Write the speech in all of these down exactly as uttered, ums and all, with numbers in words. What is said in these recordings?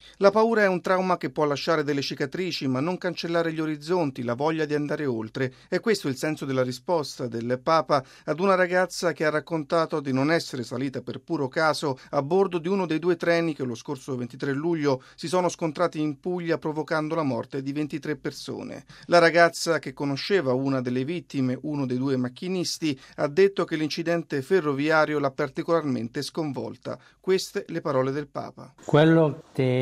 La paura è un trauma che può lasciare delle cicatrici, ma non cancellare gli orizzonti, la voglia di andare oltre. È questo il senso della risposta del Papa ad una ragazza che ha raccontato di non essere salita per puro caso a bordo di uno dei due treni che lo scorso ventitré luglio si sono scontrati in Puglia, provocando la morte di ventitré persone. La ragazza, che conosceva una delle vittime, uno dei due macchinisti, ha detto che l'incidente ferroviario l'ha particolarmente sconvolta. Queste le parole del Papa. Quello che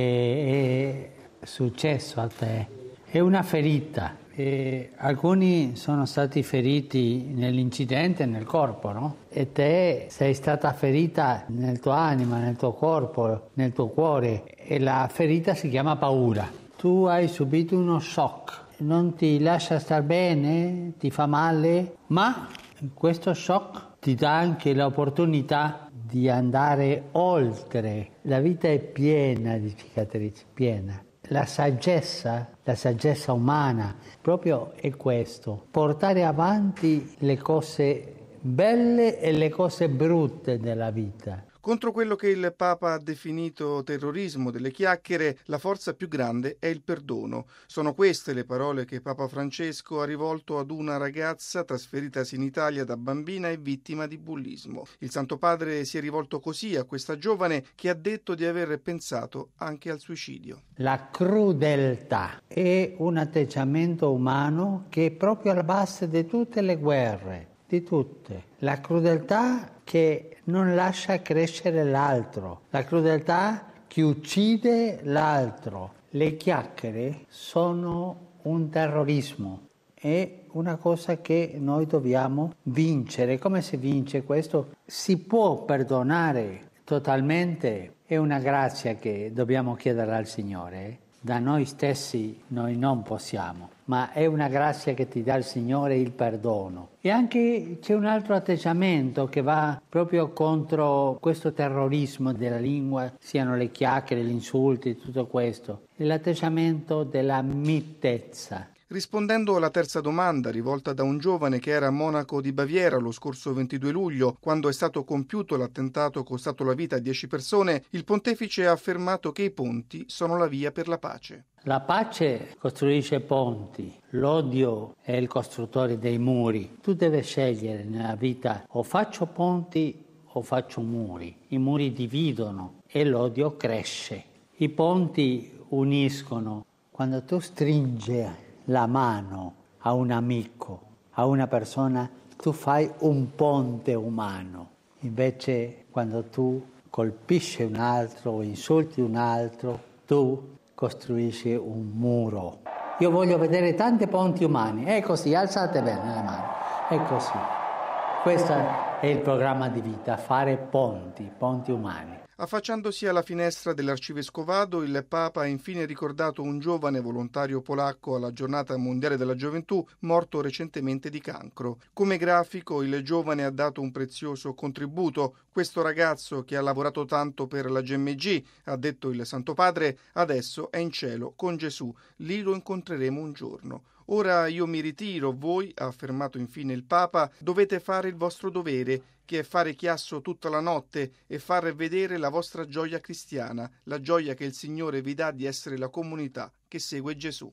è successo a te è una ferita. E alcuni sono stati feriti nell'incidente nel corpo, no? E te sei stata ferita nel tuo anima, nel tuo corpo, nel tuo cuore, e la ferita si chiama paura. Tu hai subito uno shock, non ti lascia star bene, ti fa male, ma questo shock ti dà anche l'opportunità di andare oltre. La vita è piena di cicatrici, piena. La saggezza, la saggezza umana, proprio è questo, portare avanti le cose belle e le cose brutte della vita. Contro quello che il Papa ha definito terrorismo delle chiacchiere, la forza più grande è il perdono. Sono queste le parole che Papa Francesco ha rivolto ad una ragazza trasferitasi in Italia da bambina e vittima di bullismo. Il Santo Padre si è rivolto così a questa giovane, che ha detto di aver pensato anche al suicidio. La crudeltà è un atteggiamento umano che è proprio alla base di tutte le guerre, di tutte. La crudeltà che non lascia crescere l'altro, la crudeltà che uccide l'altro. Le chiacchiere sono un terrorismo, è una cosa che noi dobbiamo vincere. Come si vince questo? Si può perdonare totalmente, è una grazia che dobbiamo chiedere al Signore. Da noi stessi noi non possiamo, ma è una grazia che ti dà il Signore, il perdono. E anche c'è un altro atteggiamento che va proprio contro questo terrorismo della lingua, siano le chiacchiere, gli insulti, tutto questo. È l'atteggiamento della mitezza. Rispondendo alla terza domanda, rivolta da un giovane che era a Monaco di Baviera lo scorso ventidue luglio, quando è stato compiuto l'attentato costato la vita a dieci persone, il pontefice ha affermato che i ponti sono la via per la pace. La pace costruisce ponti, l'odio è il costruttore dei muri. Tu devi scegliere nella vita: o faccio ponti o faccio muri. I muri dividono e l'odio cresce. I ponti uniscono. Quando tu stringi la mano a un amico, a una persona, tu fai un ponte umano. Invece quando tu colpisci un altro o insulti un altro, tu costruisci un muro. Io voglio vedere tanti ponti umani. È così, alzate bene le mani. È così. Questo è il programma di vita, fare ponti, ponti umani. Affacciandosi alla finestra dell'arcivescovado, il Papa ha infine ricordato un giovane volontario polacco alla Giornata Mondiale della Gioventù, morto recentemente di cancro. Come grafico, il giovane ha dato un prezioso contributo. Questo ragazzo, che ha lavorato tanto per la G M G, ha detto il Santo Padre, adesso è in cielo con Gesù. Lì lo incontreremo un giorno. Ora io mi ritiro, voi, ha affermato infine il Papa, dovete fare il vostro dovere, che è fare chiasso tutta la notte e far vedere la vostra gioia cristiana, la gioia che il Signore vi dà di essere la comunità che segue Gesù.